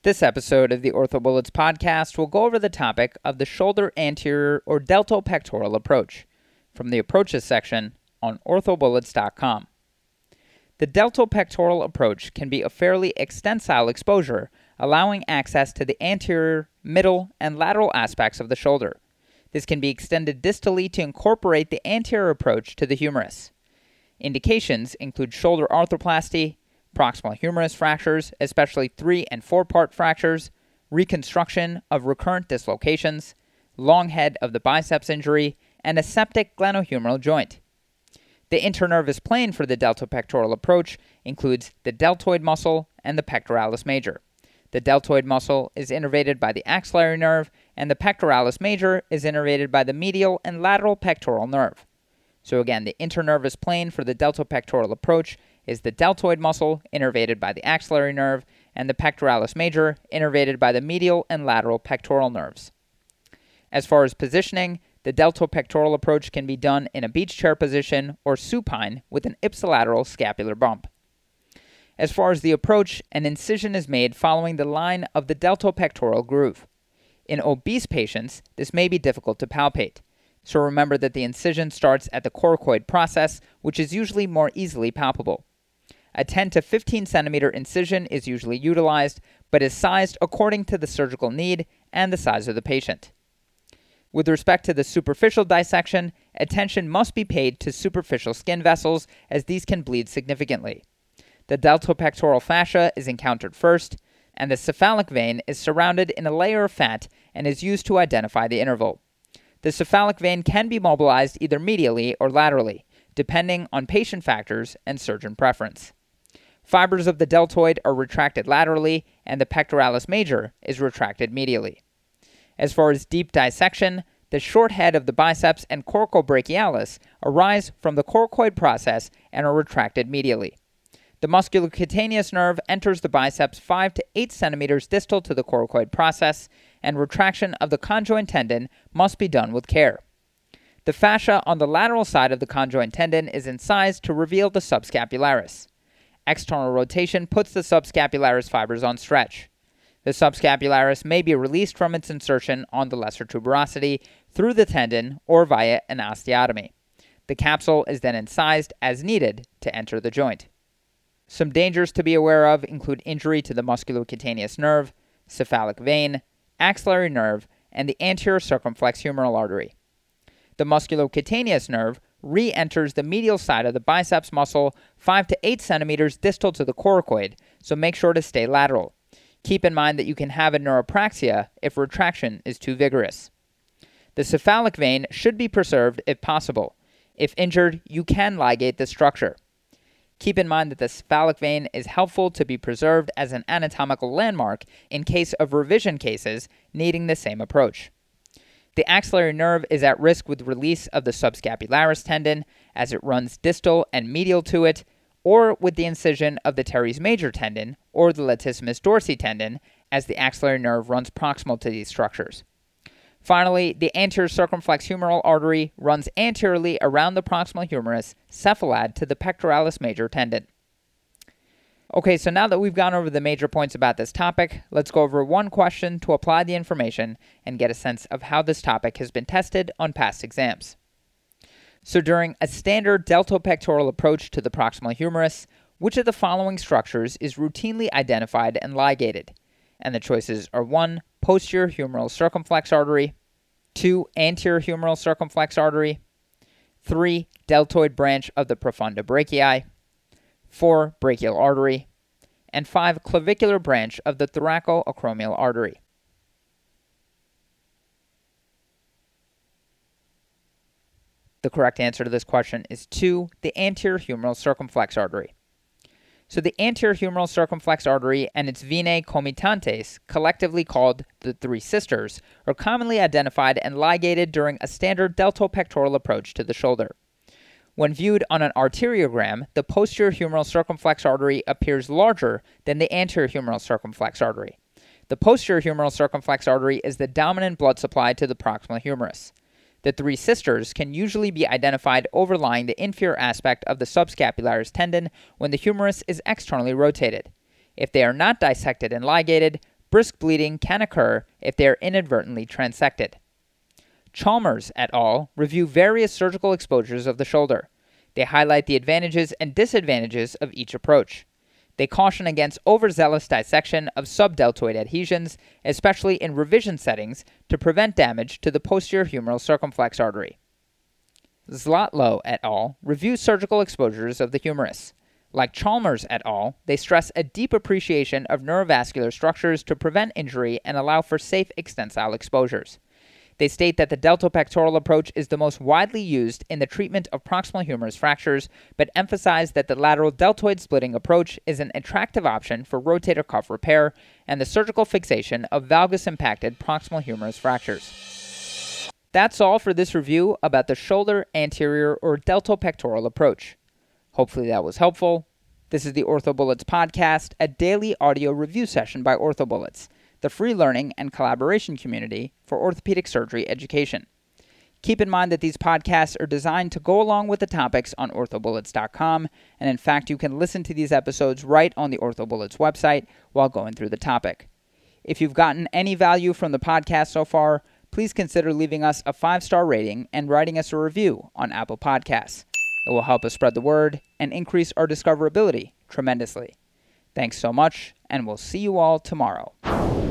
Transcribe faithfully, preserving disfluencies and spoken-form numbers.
This episode of the OrthoBullets podcast will go over the topic of the shoulder anterior or deltopectoral approach from the approaches section on ortho bullets dot com. The deltopectoral approach can be a fairly extensile exposure, allowing access to the anterior, middle, and lateral aspects of the shoulder. This can be extended distally to incorporate the anterior approach to the humerus. Indications include shoulder arthroplasty, proximal humerus fractures, especially three and four-part fractures, reconstruction of recurrent dislocations, long head of the biceps injury, and a septic glenohumeral joint. The internervous plane for the deltopectoral approach includes the deltoid muscle and the pectoralis major. The deltoid muscle is innervated by the axillary nerve, and the pectoralis major is innervated by the medial and lateral pectoral nerve. So again, the internervous plane for the deltopectoral approach is the deltoid muscle, innervated by the axillary nerve, and the pectoralis major, innervated by the medial and lateral pectoral nerves. As far as positioning, the deltopectoral approach can be done in a beach chair position or supine with an ipsilateral scapular bump. As far as the approach, an incision is made following the line of the deltopectoral groove. In obese patients, this may be difficult to palpate. So remember that the incision starts at the coracoid process, which is usually more easily palpable. A ten to fifteen centimeter incision is usually utilized, but is sized according to the surgical need and the size of the patient. With respect to the superficial dissection, attention must be paid to superficial skin vessels, as these can bleed significantly. The deltopectoral fascia is encountered first, and the cephalic vein is surrounded in a layer of fat and is used to identify the interval. The cephalic vein can be mobilized either medially or laterally, depending on patient factors and surgeon preference. Fibers of the deltoid are retracted laterally, and the pectoralis major is retracted medially. As far as deep dissection, the short head of the biceps and coracobrachialis arise from the coracoid process and are retracted medially. The musculocutaneous nerve enters the biceps five to eight centimeters distal to the coracoid process, and retraction of the conjoint tendon must be done with care. The fascia on the lateral side of the conjoint tendon is incised to reveal the subscapularis. External rotation puts the subscapularis fibers on stretch. The subscapularis may be released from its insertion on the lesser tuberosity through the tendon or via an osteotomy. The capsule is then incised as needed to enter the joint. Some dangers to be aware of include injury to the musculocutaneous nerve, cephalic vein, axillary nerve, and the anterior circumflex humeral artery. The musculocutaneous nerve re-enters the medial side of the biceps muscle five to eight centimeters distal to the coracoid, so make sure to stay lateral. Keep in mind that you can have a neuropraxia if retraction is too vigorous. The cephalic vein should be preserved if possible. If injured, you can ligate the structure. Keep in mind that the cephalic vein is helpful to be preserved as an anatomical landmark in case of revision cases needing the same approach. The axillary nerve is at risk with release of the subscapularis tendon as it runs distal and medial to it, or with the incision of the teres major tendon or the latissimus dorsi tendon as the axillary nerve runs proximal to these structures. Finally, the anterior circumflex humeral artery runs anteriorly around the proximal humerus cephalad to the pectoralis major tendon. Okay, so now that we've gone over the major points about this topic, let's go over one question to apply the information and get a sense of how this topic has been tested on past exams. So during a standard deltopectoral approach to the proximal humerus, which of the following structures is routinely identified and ligated? And the choices are one, posterior humeral circumflex artery, two, anterior humeral circumflex artery, three, deltoid branch of the profunda brachii, four, brachial artery, and five, clavicular branch of the thoracoacromial artery. The correct answer to this question is two, the anterior humeral circumflex artery. So the anterior humeral circumflex artery and its venae comitantes, collectively called the Three Sisters, are commonly identified and ligated during a standard deltopectoral approach to the shoulder. When viewed on an arteriogram, the posterior humeral circumflex artery appears larger than the anterior humeral circumflex artery. The posterior humeral circumflex artery is the dominant blood supply to the proximal humerus. The Three Sisters can usually be identified overlying the inferior aspect of the subscapularis tendon when the humerus is externally rotated. If they are not dissected and ligated, Brisk bleeding can occur if they are inadvertently transected. Chalmers et al. Review various surgical exposures of the shoulder. They highlight the advantages and disadvantages of each approach. They caution against overzealous dissection of subdeltoid adhesions, especially in revision settings, to prevent damage to the posterior humeral circumflex artery. Zlotlo et al. Review surgical exposures of the humerus. Like Chalmers et al., they stress a deep appreciation of neurovascular structures to prevent injury and allow for safe extensile exposures. They state that the deltopectoral approach is the most widely used in the treatment of proximal humerus fractures, but emphasize that the lateral deltoid splitting approach is an attractive option for rotator cuff repair and the surgical fixation of valgus-impacted proximal humerus fractures. That's all for this review about the shoulder anterior or deltopectoral approach. Hopefully that was helpful. This is the OrthoBullets podcast, a daily audio review session by OrthoBullets, the free learning and collaboration community for orthopedic surgery education. Keep in mind that these podcasts are designed to go along with the topics on ortho bullets dot com, and in fact, you can listen to these episodes right on the OrthoBullets website while going through the topic. If you've gotten any value from the podcast so far, please consider leaving us a five-star rating and writing us a review on Apple Podcasts. It will help us spread the word and increase our discoverability tremendously. Thanks so much, and we'll see you all tomorrow.